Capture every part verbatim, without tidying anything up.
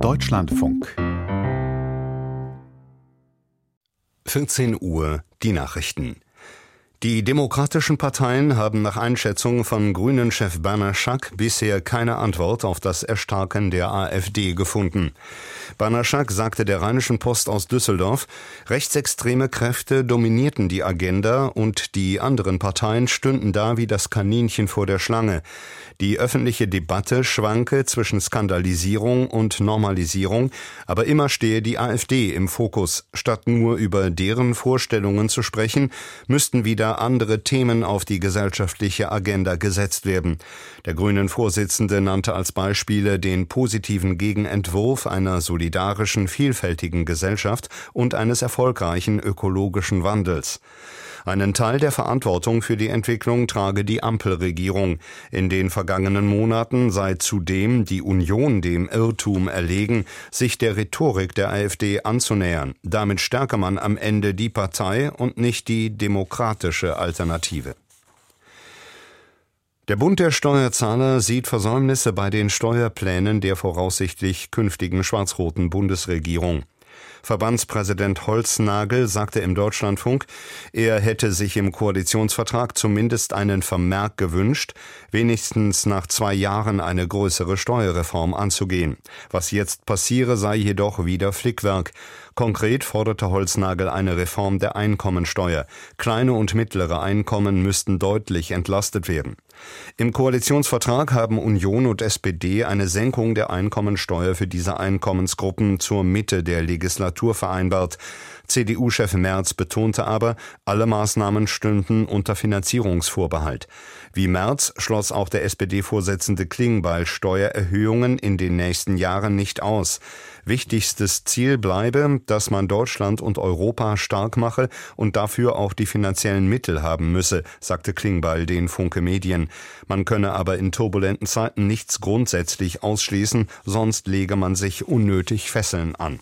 Deutschlandfunk. vierzehn Uhr, die Nachrichten. Die demokratischen Parteien haben nach Einschätzung von Grünen-Chef Banaszak bisher keine Antwort auf das Erstarken der AfD gefunden. Banaszak sagte der Rheinischen Post aus Düsseldorf, rechtsextreme Kräfte dominierten die Agenda und die anderen Parteien stünden da wie das Kaninchen vor der Schlange. Die öffentliche Debatte schwanke zwischen Skandalisierung und Normalisierung, aber immer stehe die AfD im Fokus. Statt nur über deren Vorstellungen zu sprechen, müssten wieder andere Themen auf die gesellschaftliche Agenda gesetzt werden. Der Grünen-Vorsitzende nannte als Beispiele den positiven Gegenentwurf einer solidarischen, vielfältigen Gesellschaft und eines erfolgreichen ökologischen Wandels. Einen Teil der Verantwortung für die Entwicklung trage die Ampelregierung. In den vergangenen Monaten sei zudem die Union dem Irrtum erlegen, sich der Rhetorik der AfD anzunähern. Damit stärke man am Ende die Partei und nicht die demokratische Alternative. Der Bund der Steuerzahler sieht Versäumnisse bei den Steuerplänen der voraussichtlich künftigen schwarz-roten Bundesregierung. Verbandspräsident Holznagel sagte im Deutschlandfunk, er hätte sich im Koalitionsvertrag zumindest einen Vermerk gewünscht, wenigstens nach zwei Jahren eine größere Steuerreform anzugehen. Was jetzt passiere, sei jedoch wieder Flickwerk. Konkret forderte Holznagel eine Reform der Einkommensteuer. Kleine und mittlere Einkommen müssten deutlich entlastet werden. Im Koalitionsvertrag haben Union und S P D eine Senkung der Einkommensteuer für diese Einkommensgruppen zur Mitte der Legislatur vereinbart. C D U-Chef Merz betonte aber, alle Maßnahmen stünden unter Finanzierungsvorbehalt. Wie Merz schloss auch der S P D-Vorsitzende Klingbeil Steuererhöhungen in den nächsten Jahren nicht aus. Wichtigstes Ziel bleibe, dass man Deutschland und Europa stark mache und dafür auch die finanziellen Mittel haben müsse, sagte Klingbeil den Funke Medien. Man könne aber in turbulenten Zeiten nichts grundsätzlich ausschließen, sonst lege man sich unnötig Fesseln an.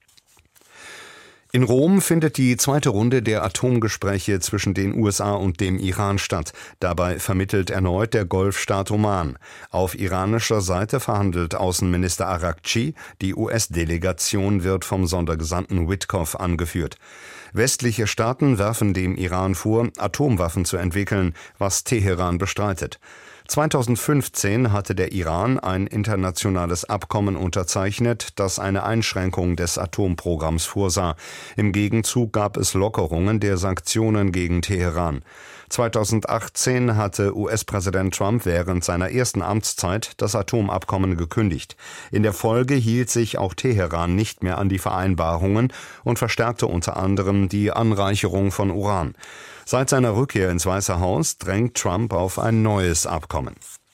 In Rom findet die zweite Runde der Atomgespräche zwischen den U S A und dem Iran statt. Dabei vermittelt erneut der Golfstaat Oman. Auf iranischer Seite verhandelt Außenminister Araghchi. Die U S-Delegation wird vom Sondergesandten Witkoff angeführt. Westliche Staaten werfen dem Iran vor, Atomwaffen zu entwickeln, was Teheran bestreitet. zweitausendfünfzehn hatte der Iran ein internationales Abkommen unterzeichnet, das eine Einschränkung des Atomprogramms vorsah. Im Gegenzug gab es Lockerungen der Sanktionen gegen Teheran. zweitausendachtzehn hatte U S-Präsident Trump während seiner ersten Amtszeit das Atomabkommen gekündigt. In der Folge hielt sich auch Teheran nicht mehr an die Vereinbarungen und verstärkte unter anderem die Anreicherung von Uran. Seit seiner Rückkehr ins Weiße Haus drängt Trump auf ein neues Abkommen.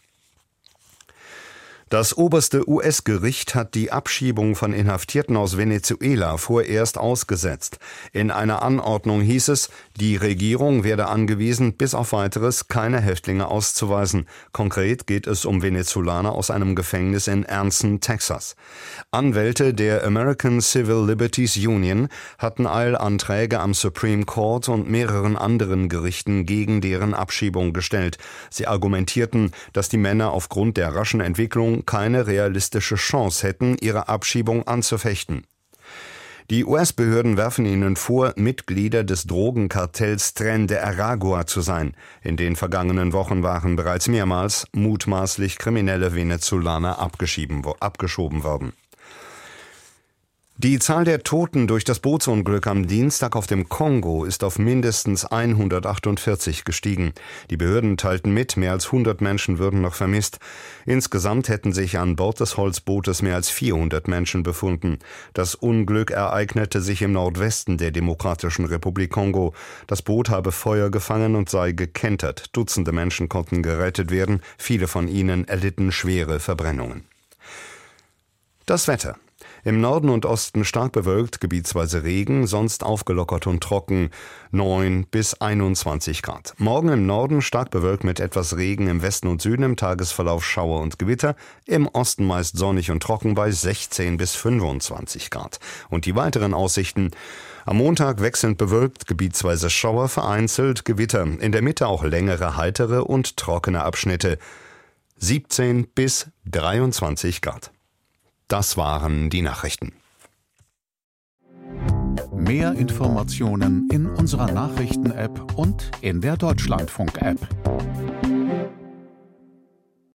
Das oberste U S-Gericht hat die Abschiebung von Inhaftierten aus Venezuela vorerst ausgesetzt. In einer Anordnung hieß es, die Regierung werde angewiesen, bis auf Weiteres keine Häftlinge auszuweisen. Konkret geht es um Venezolaner aus einem Gefängnis in Anson, Texas. Anwälte der American Civil Liberties Union hatten Eilanträge am Supreme Court und mehreren anderen Gerichten gegen deren Abschiebung gestellt. Sie argumentierten, dass die Männer aufgrund der raschen Entwicklung keine realistische Chance hätten, ihre Abschiebung anzufechten. Die U S-Behörden werfen ihnen vor, Mitglieder des Drogenkartells Tren de Aragua zu sein. In den vergangenen Wochen waren bereits mehrmals mutmaßlich kriminelle Venezolaner abgeschoben worden. Die Zahl der Toten durch das Bootsunglück am Dienstag auf dem Kongo ist auf mindestens hundertachtundvierzig gestiegen. Die Behörden teilten mit, mehr als hundert Menschen würden noch vermisst. Insgesamt hätten sich an Bord des Holzbootes mehr als vierhundert Menschen befunden. Das Unglück ereignete sich im Nordwesten der Demokratischen Republik Kongo. Das Boot habe Feuer gefangen und sei gekentert. Dutzende Menschen konnten gerettet werden. Viele von ihnen erlitten schwere Verbrennungen. Das Wetter. Im Norden und Osten stark bewölkt, gebietsweise Regen, sonst aufgelockert und trocken, neun bis einundzwanzig Grad. Morgen im Norden stark bewölkt mit etwas Regen, im Westen und Süden im Tagesverlauf Schauer und Gewitter, im Osten meist sonnig und trocken bei sechzehn bis fünfundzwanzig Grad. Und die weiteren Aussichten: am Montag wechselnd bewölkt, gebietsweise Schauer, vereinzelt Gewitter, in der Mitte auch längere, heitere und trockene Abschnitte, siebzehn bis dreiundzwanzig Grad. Das waren die Nachrichten. Mehr Informationen in unserer Nachrichten-App und in der Deutschlandfunk-App.